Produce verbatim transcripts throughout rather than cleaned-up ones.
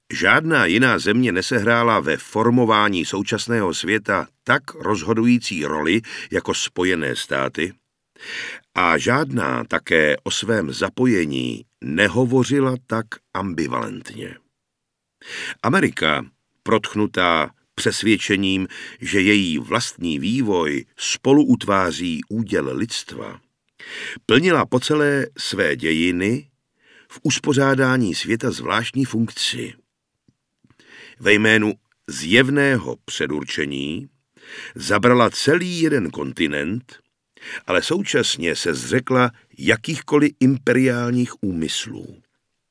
Žádná jiná země nesehrála ve formování současného světa tak rozhodující roli jako Spojené státy a žádná také o svém zapojení nehovořila tak ambivalentně. Amerika, protchnutá přesvědčením, že její vlastní vývoj spolu utváří úděl lidstva, plnila po celé své dějiny v uspořádání světa zvláštní funkci. Ve jménu zjevného předurčení zabrala celý jeden kontinent, ale současně se zřekla jakýchkoliv imperiálních úmyslů.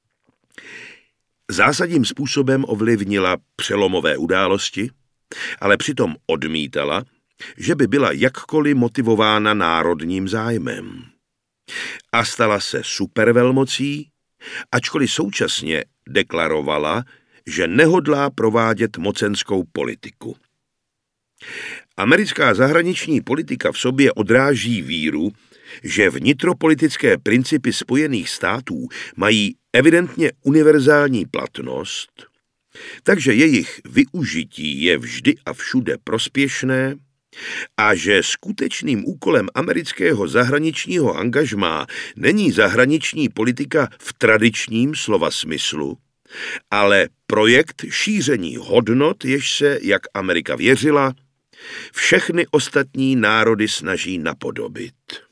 Zásadním způsobem ovlivnila přelomové události, ale přitom odmítala, že by byla jakkoliv motivována národním zájmem. A stala se supervelmocí, ačkoliv současně deklarovala, že nehodlá provádět mocenskou politiku. Americká zahraniční politika v sobě odráží víru, že vnitropolitické principy Spojených států mají evidentně univerzální platnost, takže jejich využití je vždy a všude prospěšné a že skutečným úkolem amerického zahraničního angažmá není zahraniční politika v tradičním slova smyslu, ale projekt šíření hodnot, jež se, jak Amerika věřila, všechny ostatní národy snaží napodobit.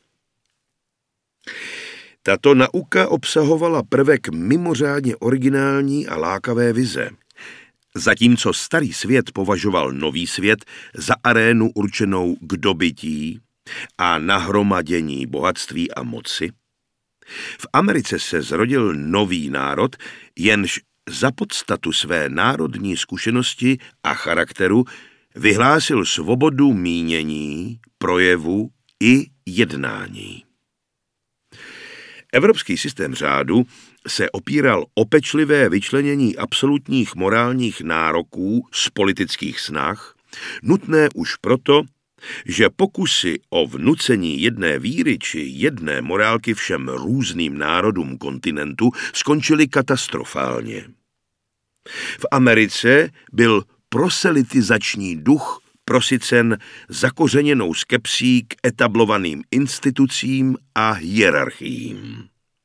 Tato nauka obsahovala prvek mimořádně originální a lákavé vize. Zatímco starý svět považoval nový svět za arénu určenou k dobytí a nahromadění bohatství a moci, v Americe se zrodil nový národ, jenž za podstatu své národní zkušenosti a charakteru vyhlásil svobodu mínění, projevu i jednání. Evropský systém řádu se opíral o pečlivé vyčlenění absolutních morálních nároků z politických snah, nutné už proto, že pokusy o vnucení jedné víry či jedné morálky všem různým národům kontinentu skončily katastrofálně. V Americe byl proselitizační duch prosycen zakořeněnou skepsí k etablovaným institucím a hierarchiím.